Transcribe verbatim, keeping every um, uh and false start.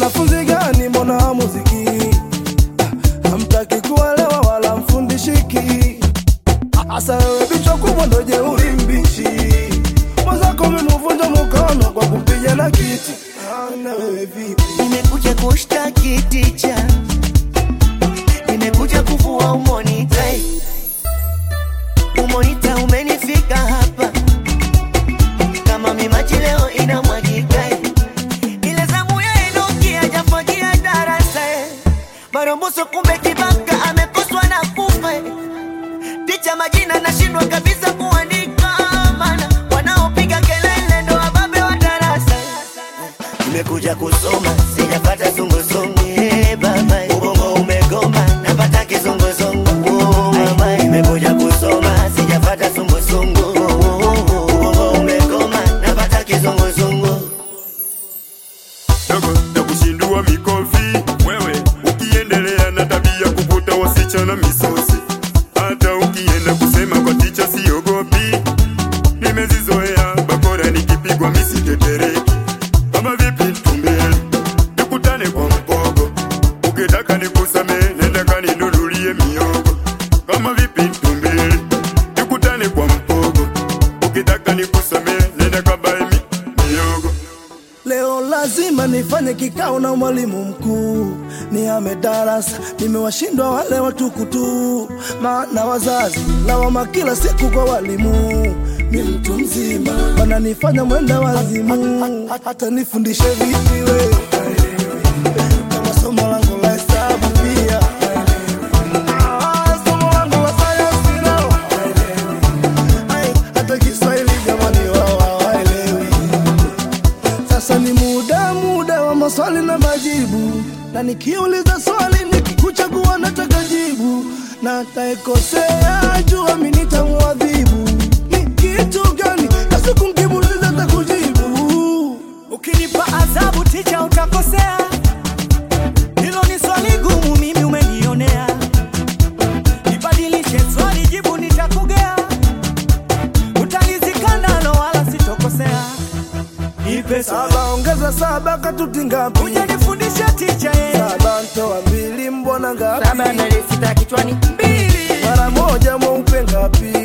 Wanafunzi gani mbona muziki? Hamtaki kuelewa wala mfundishiki. Asa wewe bichwa kubwa ndo jeuri mbichi. Mwenzako mimuvunja mkono kwa kupiga na kiti. Na wewe vipi? Nimekuja kushtaki teacher, nimekuja kuvua umonita. Umonita umenifika hapa kama mimaji leo inamwagika. Ile zamu ya Enoki hajafagia darasa. Maromboso kumbe kibaka amekoswa na kufa. Teacher majina nashindwa kabisa kuandika, maana wanaopiga kelele ndo wababe wa darasa. Nimekuja kusoma sijapata zunguzungu. Hey baba, ubongo umegoma napata kizunguzungu. Oh mama, nimekuja kusoma sijapata zunguzungu. Ubongo umegoma napata kizunguzungu. Dogo na kushindua mikofi wewe ukiendelea na tabia kuvuta wasichana misosi. Hata ukienda kusema kwa teacher siogopi. Nimezizoea bakora nikipigwa misitetereki. Kama vipi tumbele nikutane kwa mpogo. Ukitaka nikusame nenda kaninunulie miogo. Kama vipi tumbele nikutane kwa mpogo. Ukitaka nikusame nenda kabae mi, miogo. Leo lazima nifanye kikao na mwalimu mkuu. Nihame darasa, nimewashindwa wale watukutu. Maana wazazi lawama kila siku kwa walimu. Ni mtu mzima wananifanya mwenda wazimu. Hata nifundishe vipi we kama somo langu la hesabu pia. Ah, somo langu la sayansi nao hata Kiswahili jamani wao hawaelewi. Sasa ni muda muda wa maswali na majibu. Na nikiuliza swali nikikuchagua nataka jibu. Na taikosea jua mimi nitamuadhibu. Ni kitu gani kasi kumkimuliza takujibu? Ukinipa adhabu teacher utakosea. Hilo ni swali gumu mimi umenionea. Nibadilishe swali jibu nitakugea. Utalizika nalo wala sitokosea. Nipe Saba ongeza saba katuti ngapi? Ujanifundisha teacher ye. Saba ntoa mbili mbona ngapi? Saba na sita kichwani mbili. Mara moja mweupe ngapi?